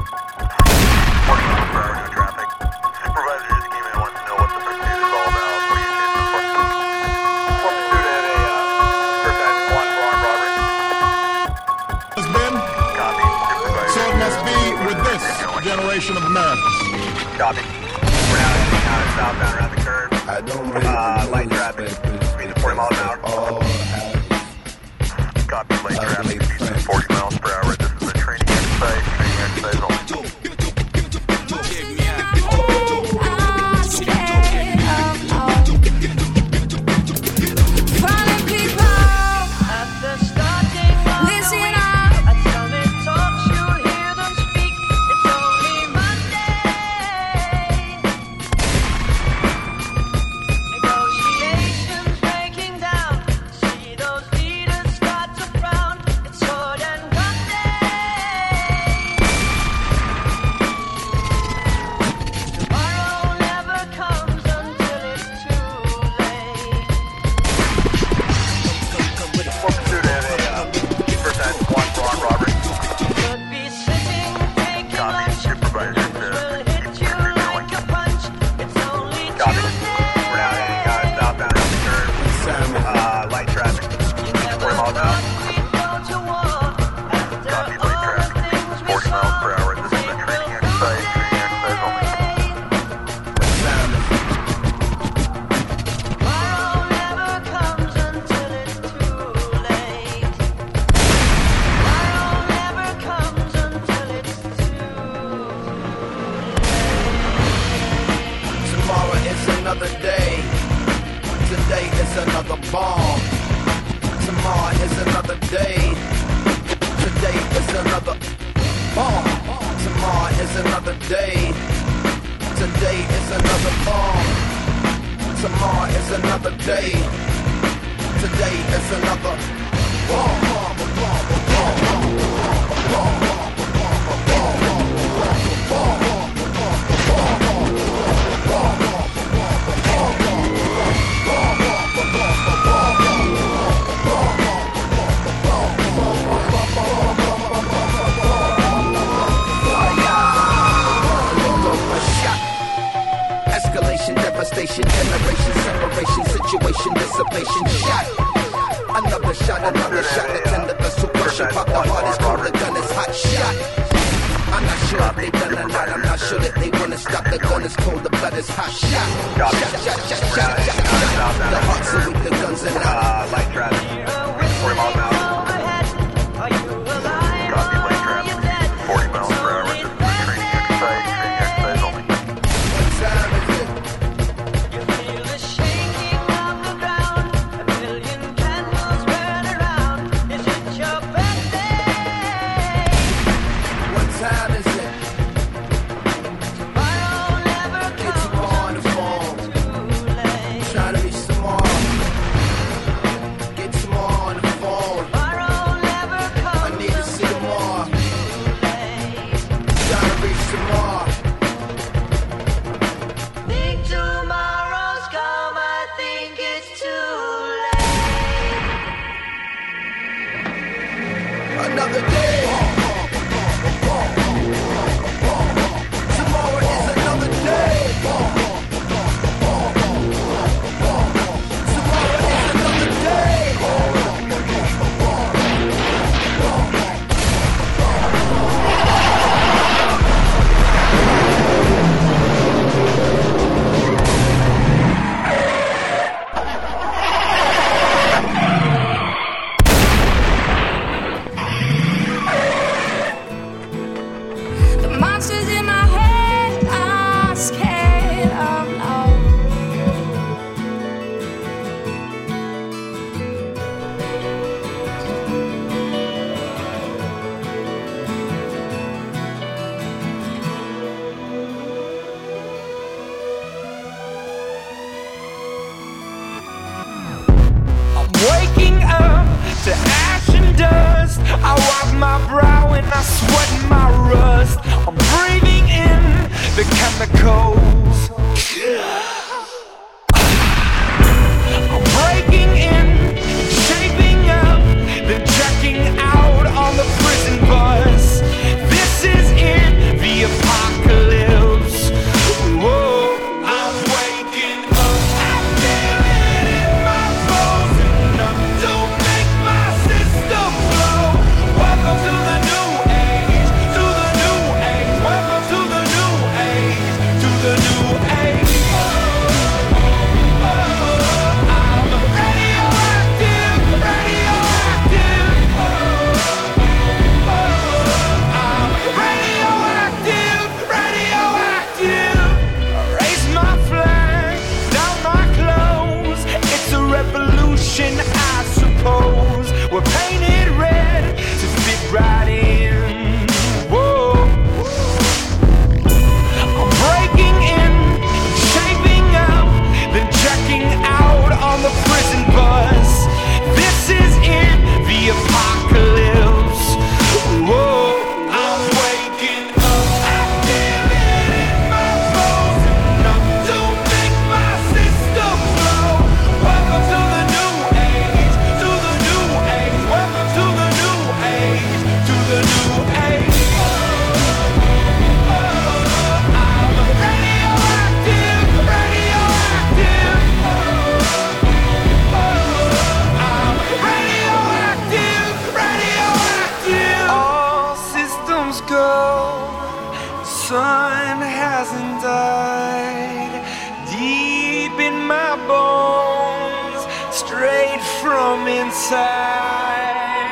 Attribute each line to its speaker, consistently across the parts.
Speaker 1: Generation of Americans.
Speaker 2: Copy. We're now southbound around the curve.
Speaker 3: I don't really
Speaker 2: light traffic. Speed of 40 miles an hour. Copy. Light traffic. Speed of 40 miles per hour. This is a training exercise. Training exercise only.
Speaker 4: Out on the prison bus. This is it.
Speaker 3: sun hasn't died deep in my bones, straight from inside.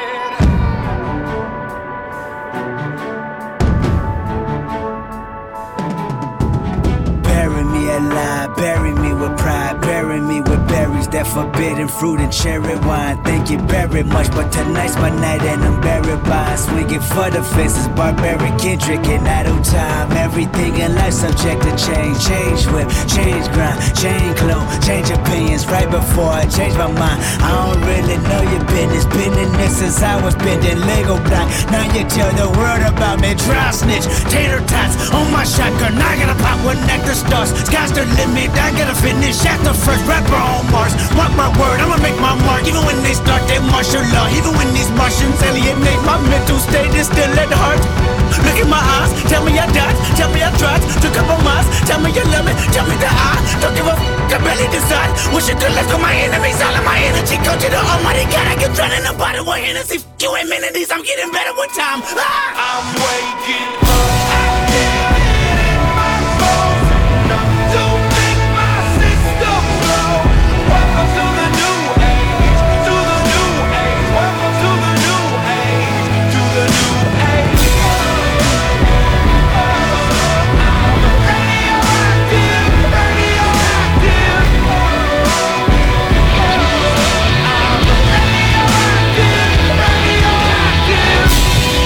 Speaker 4: Bury me alive, bury me with pride, bury me with berries, that forbidden fruit and cherry wine. Thank you very much, but tonight's my night and I'm buried by swinging for the fences, barbaric Kendrick and idle time. Everything in life subject to change, change whip, change grind, change clothes, change opinions. Right before I change my mind, I don't really know your business. Been in this since I was bending Lego block. Now you tell the world about me, dry snitch, tater tots on my shotgun. I gotta pop one nectar stars, sky's the limit. I gotta finish at the first rapper on Mars. Mark my word, I'ma make my mark. Even when they start their martial law, even when these Martians alienate my mental state, is still at heart. Look in my eyes, tell me I died, tell me I tried, took up on mine, tell me you love me, tell me that I don't give a I barely decide. Wish you could let go my enemies, all of my energy go to the almighty God. I get drowned in a bottle of Hennessy. You amenities, I'm getting better with time.
Speaker 3: I'm waking up. I feel it in my bones. Don't make my system blow. Welcome to the new age. To the new age. Welcome to the new age. To the new age. I'm radioactive. Radioactive. I'm radioactive. Radioactive.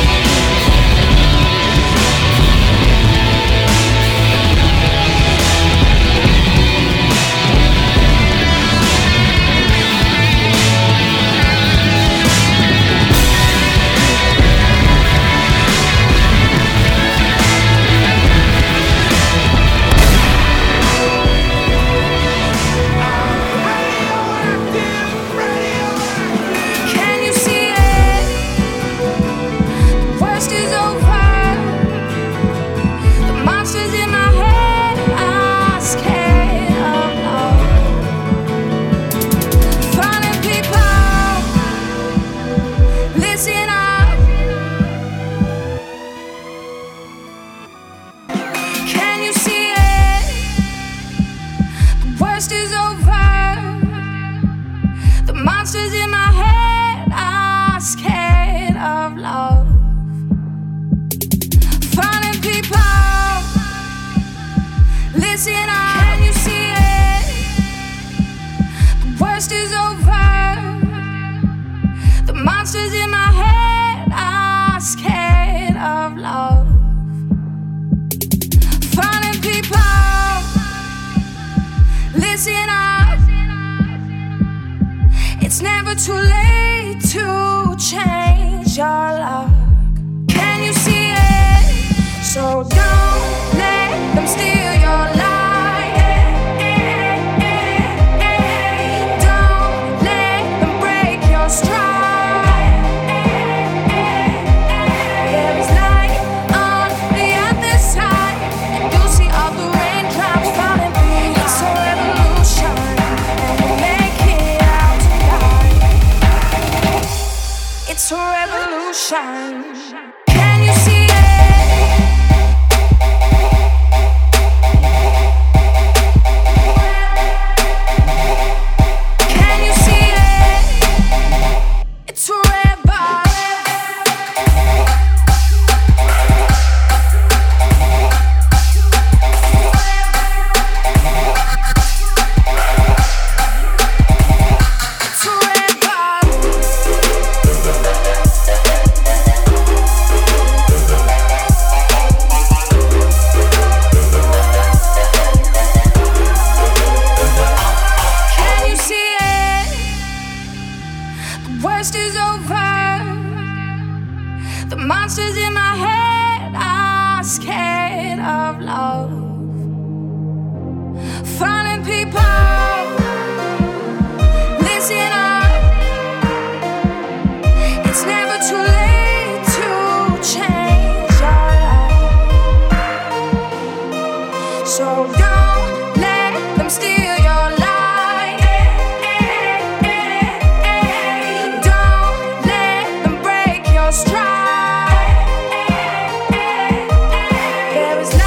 Speaker 5: Can you see it? The worst is over. The monsters in my head are scared of love. Funny people, listen up. Can you see it? The worst is over. The monsters in my head are scared of love. Funny people, listen up. Can you see it? The worst is over. The monsters in my head are scared of love. Funny people, listen up. It's never too late to change your luck. Can you see it? So don't let them steal your light. Don't let them break your stride. There is light on the other side, and you'll see all the raindrops falling through. It's a revolution, and we'll make it out tonight. It's a revolution. Can you see it? Can you see it? It's a rebel. It's a rebel. Can you see it? The worst is over. The monsters in my head are scared of love. Funny people, listen up. It's never too late to change your life. So don't let them steal your light. Don't let them break your stride. There is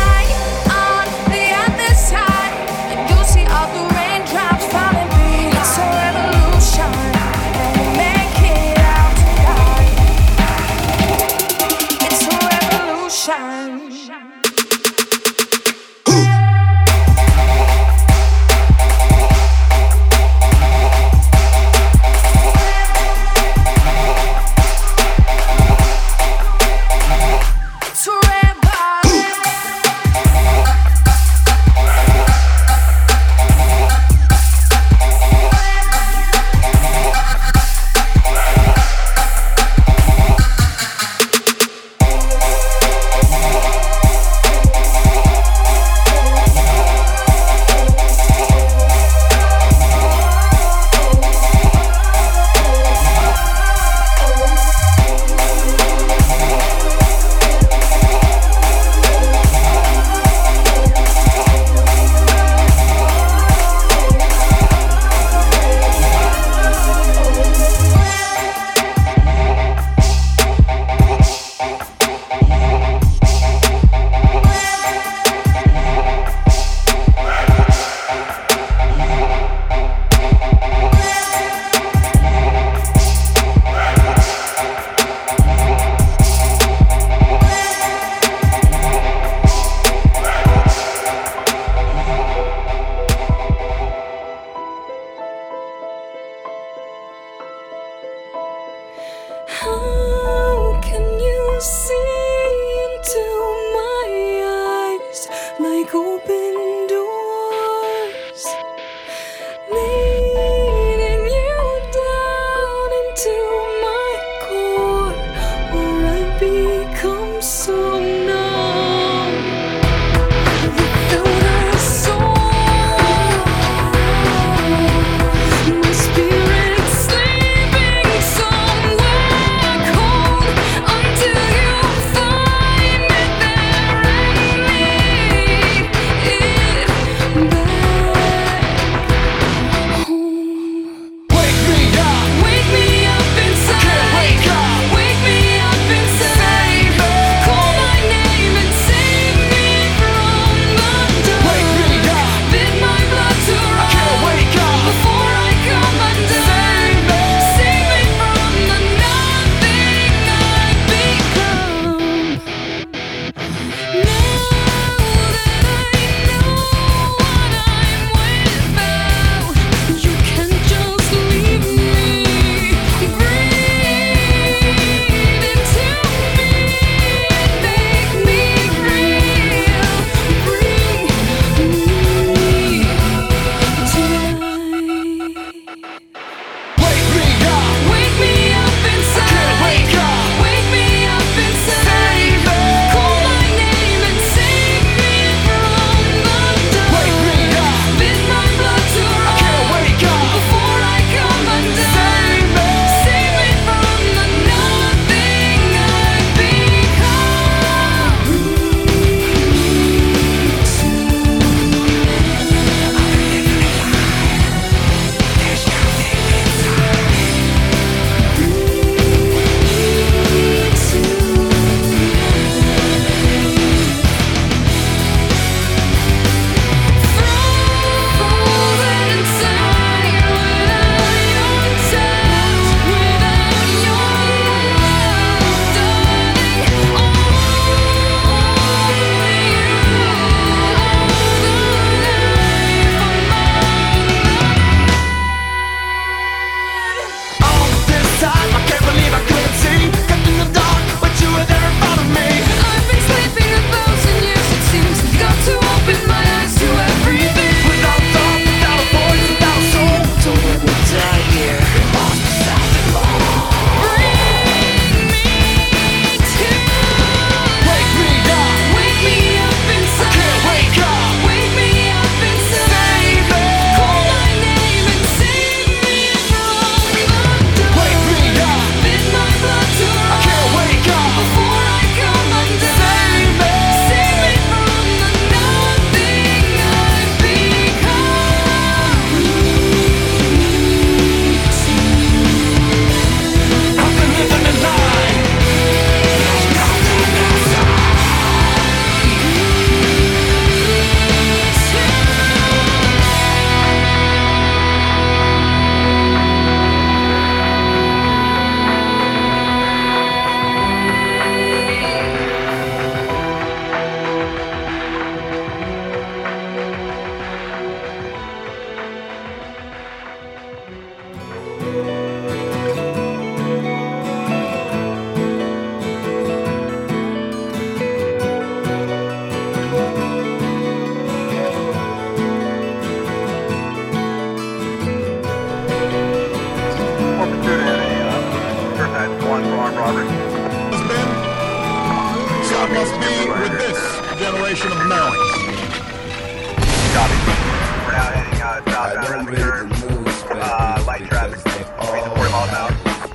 Speaker 1: with this generation of men.
Speaker 2: Copy. We're now heading southbound around the curve. Light traffic. Speeds 40 miles an hour.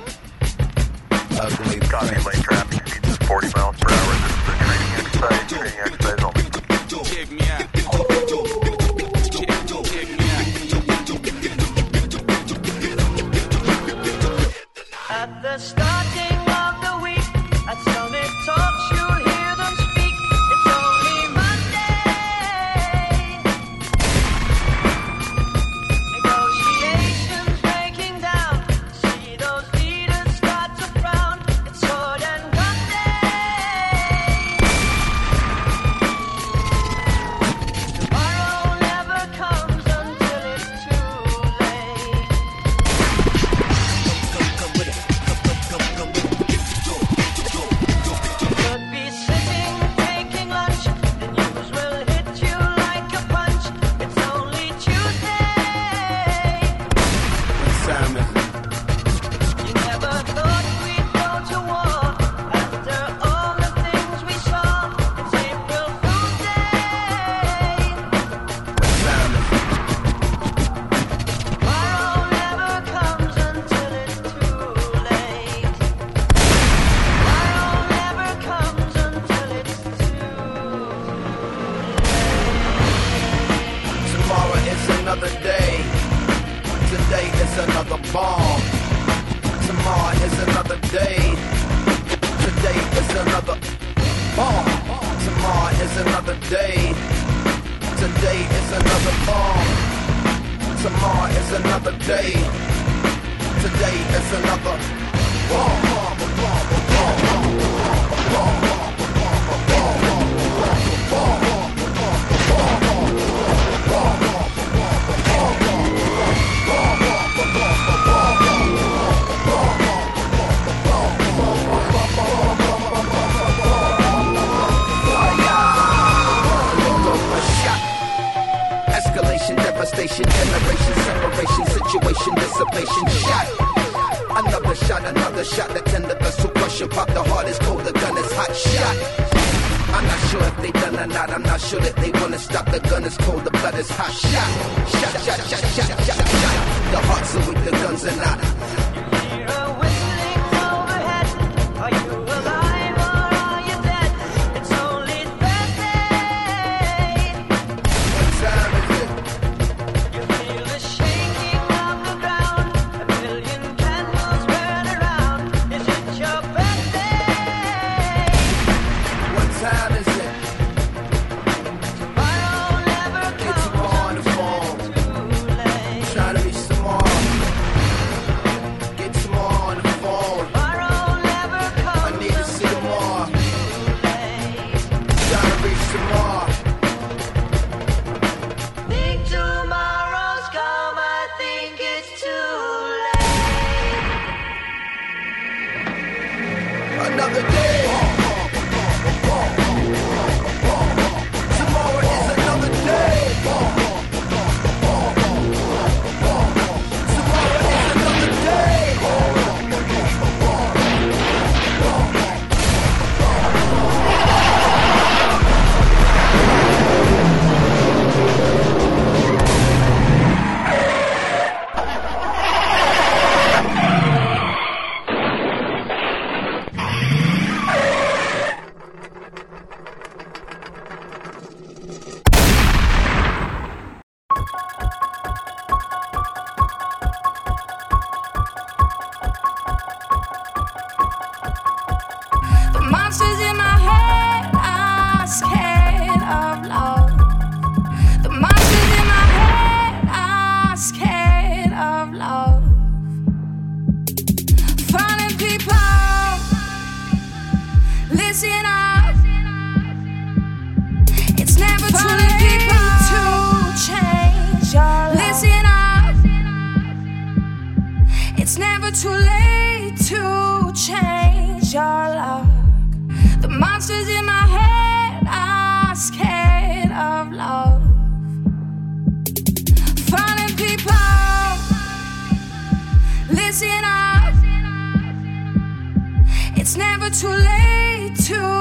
Speaker 2: Copy. Lane traffic. Speeds 40 miles per hour. This is a training exercise. Training exercise only.
Speaker 3: Check me out.
Speaker 6: At the starting of the week, at Summit Talks, you'll hear them speak. It's only Monday. Negotiations breaking down. See those leaders start to frown. It's sword and gun day. Tomorrow never comes until it's too late. Could be sitting, taking lunch. The news will hit you like a punch. It's only Tuesday. You never thought we'd go to war. After all the things we saw, it's April Fool's Day. Tomorrow never comes until it's too late. Tomorrow never comes until it's too
Speaker 7: Tomorrow is another day. Today is another bomb. Tomorrow is another day. Today is another bomb. Tomorrow is another day. Today is another bomb. Tomorrow is another day. Today is another bomb. Escalation, devastation, generation, separation, situation, dissipation, shot. Another shot, the tender vessel crushing, pop the heart is cold, the gun is hot, shot. I'm not sure if they done or not, I'm not sure that they wanna stop, the gun is cold, the blood is hot, shot. Shot. The hearts are weak, the guns are not.
Speaker 6: hear a whistling overhead. Are you alive or are you dead? It's only Thursday.
Speaker 7: What time is it?
Speaker 6: You feel the shaking of the ground. A million candles burn around. Is it your birthday?
Speaker 7: What time is it?
Speaker 6: Tomorrow never
Speaker 7: Get
Speaker 6: comes
Speaker 7: tomorrow on the phone.
Speaker 6: too late.
Speaker 7: Trying to reach tomorrow. Get tomorrow on the phone.
Speaker 6: Tomorrow never
Speaker 7: I
Speaker 6: comes
Speaker 7: need to see tomorrow.
Speaker 6: late.
Speaker 7: Trying to reach tomorrow.
Speaker 6: Think tomorrow's come, I think it's too late.
Speaker 7: Another day. Tomorrow is another day. Tomorrow is another day.
Speaker 5: The monsters in my head are scared of love. The monsters in my head are scared of love. Funny people, listen up. It's never too late to change your love. Listen up. It's never too late to change your luck. The monsters in my head are scared of love. Funny people, listen up. It's never too late to